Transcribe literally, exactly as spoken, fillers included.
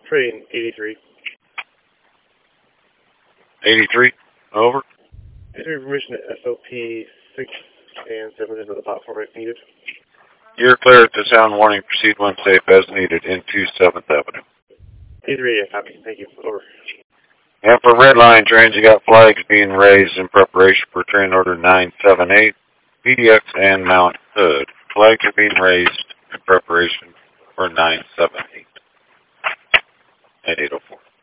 Train eighty-three. eighty-three, over. eighty-three permission to S O P six and seven into the platform if needed. You're clear at the sound warning. Proceed when safe as needed into seventh Avenue. eighty-three, yeah, copy. Thank you. Over. And for red line trains, you got flags being raised in preparation for train order nine seven eight, P D X and Mount Hood. Flags are being raised in preparation for nine seven eight at eight oh four.